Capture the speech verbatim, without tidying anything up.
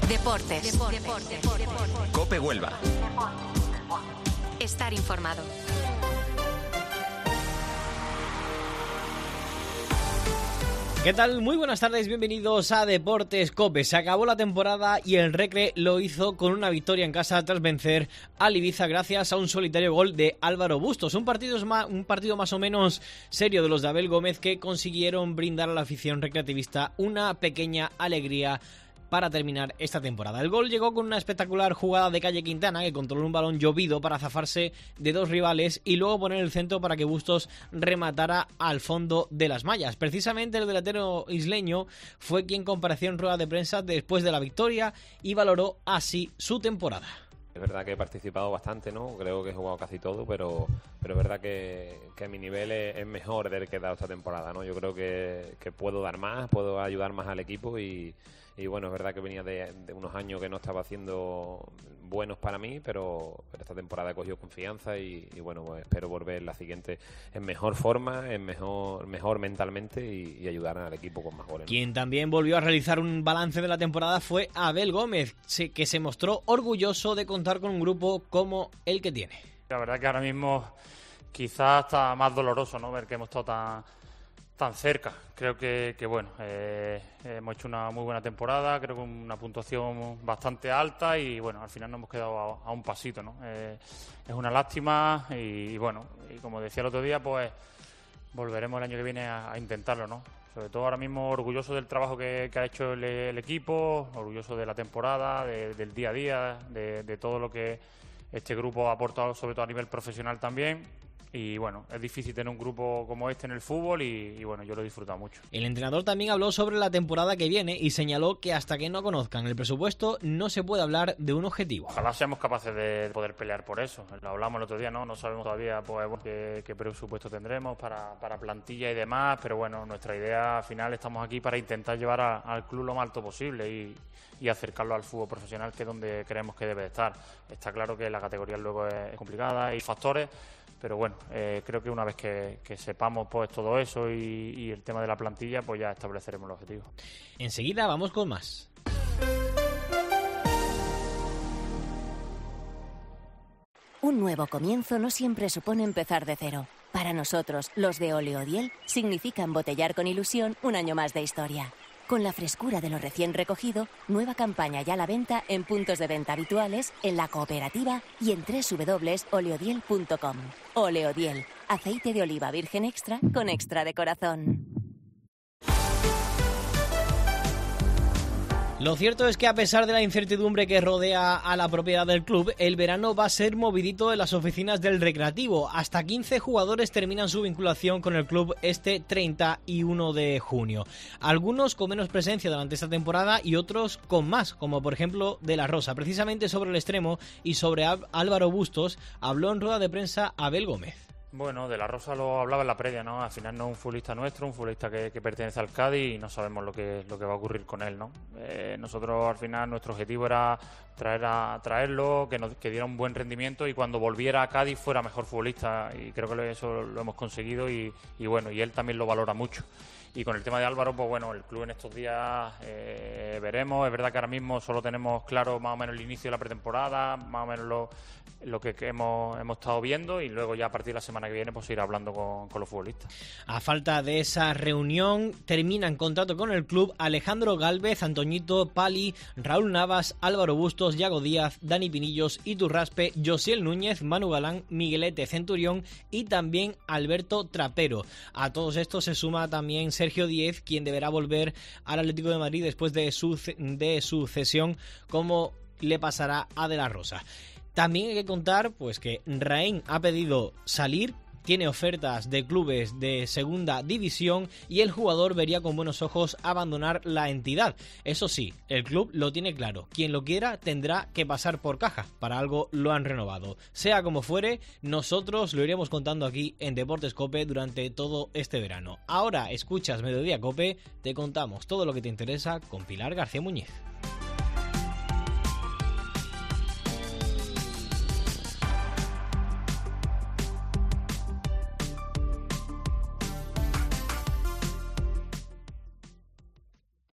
Deportes. Deportes. Deportes. Deportes. COPE Huelva. Estar informado. ¿Qué tal? Muy buenas tardes, bienvenidos a Deportes COPE. Se acabó la temporada y el Recre lo hizo con una victoria en casa tras vencer al Ibiza gracias a un solitario gol de Álvaro Bustos. Un partido, un partido más o menos serio de los de Abel Gómez que consiguieron brindar a la afición recreativista una pequeña alegría para terminar esta temporada. El gol llegó con una espectacular jugada de Calle Quintana, que controló un balón llovido para zafarse de dos rivales y luego poner el centro para que Bustos rematara al fondo de las mallas. Precisamente el delantero isleño fue quien compareció en rueda de prensa después de la victoria y valoró así su temporada. Es verdad que he participado bastante, ¿no? Creo que he jugado casi todo, pero, pero es verdad que, que mi nivel es, es mejor del que he dado esta temporada, ¿no? Yo creo que, que puedo dar más, puedo ayudar más al equipo y, y bueno, es verdad que venía de, de unos años que no estaba haciendo buenos para mí, pero, pero esta temporada he cogido confianza y, y bueno, pues espero volver la siguiente en mejor forma, en mejor, mejor mentalmente y, y ayudar al equipo con más goles, ¿no? Quien también volvió a realizar un balance de la temporada fue Abel Gómez, que se mostró orgulloso de contar con un grupo como el que tiene. La verdad que ahora mismo quizás está más doloroso, ¿no? Ver que hemos estado tan, tan cerca. Creo que, que bueno, eh, hemos hecho una muy buena temporada, creo que una puntuación bastante alta y bueno, al final nos hemos quedado a, a un pasito, ¿no? Eh, es una lástima y, y bueno, y como decía el otro día, pues volveremos el año que viene a, a intentarlo, ¿no? Sobre todo ahora mismo orgulloso del trabajo que, que ha hecho el, el equipo, orgulloso de la temporada, de, del día a día, de, de todo lo que este grupo ha aportado, sobre todo a nivel profesional también. Y bueno, es difícil tener un grupo como este en el fútbol y, y bueno, yo lo he disfrutado mucho. El entrenador también habló sobre la temporada que viene y señaló que hasta que no conozcan el presupuesto no se puede hablar de un objetivo. Ojalá seamos capaces de poder pelear por eso. Lo hablamos el otro día, ¿no? No sabemos todavía pues, qué, qué presupuesto tendremos para, para plantilla y demás, pero bueno, nuestra idea al final estamos aquí para intentar llevar a, al club lo más alto posible y, y acercarlo al fútbol profesional, que es donde creemos que debe estar. Está claro que la categoría luego es complicada, hay factores. Pero bueno, eh, creo que una vez que, que sepamos pues todo eso y, y el tema de la plantilla, pues ya estableceremos el objetivo. Enseguida vamos con más. Un nuevo comienzo no siempre supone empezar de cero. Para nosotros, los de Oleodiel, significa embotellar con ilusión un año más de historia. Con la frescura de lo recién recogido, nueva campaña ya a la venta en puntos de venta habituales, en la cooperativa y en doble u doble u doble u punto oleodiel punto com. Oleodiel, aceite de oliva virgen extra con extra de corazón. Lo cierto es que a pesar de la incertidumbre que rodea a la propiedad del club, el verano va a ser movidito en las oficinas del Recreativo. Hasta quince jugadores terminan su vinculación con el club este treinta y uno de junio. Algunos con menos presencia durante esta temporada y otros con más, como por ejemplo De La Rosa. Precisamente sobre el extremo y sobre Álvaro Bustos habló en rueda de prensa Abel Gómez. Bueno, De La Rosa lo hablaba en la previa, ¿no? Al final no es un futbolista nuestro, un futbolista que, que pertenece al Cádiz y no sabemos lo que, lo que va a ocurrir con él, ¿no? Eh, nosotros al final nuestro objetivo era traer a, traerlo, que, nos, que diera un buen rendimiento y cuando volviera a Cádiz fuera mejor futbolista y creo que eso lo hemos conseguido y, y bueno, y él también lo valora mucho. Y con el tema de Álvaro, pues bueno, el club en estos días eh, veremos. Es verdad que ahora mismo solo tenemos claro más o menos el inicio de la pretemporada, más o menos lo, lo que, que hemos, hemos estado viendo y luego ya a partir de la semana que viene pues ir hablando con, con los futbolistas. A falta de esa reunión, terminan contrato con el club Alejandro Gálvez, Antoñito, Pali, Raúl Navas, Álvaro Bustos, Yago Díaz, Dani Pinillos, Iturraspe, Josiel Núñez, Manu Galán, Miguelete Centurión y también Alberto Trapero. A todos estos se suma también Sergio Díez, quien deberá volver al Atlético de Madrid después de su, de su cesión, como le pasará a De La Rosa. También hay que contar pues que Raín ha pedido salir, tiene ofertas de clubes de segunda división y el jugador vería con buenos ojos abandonar la entidad. Eso sí, el club lo tiene claro, quien lo quiera tendrá que pasar por caja, para algo lo han renovado. Sea como fuere, nosotros lo iremos contando aquí en Deportes COPE durante todo este verano. Ahora escuchas Mediodía COPE, te contamos todo lo que te interesa con Pilar García Muñiz.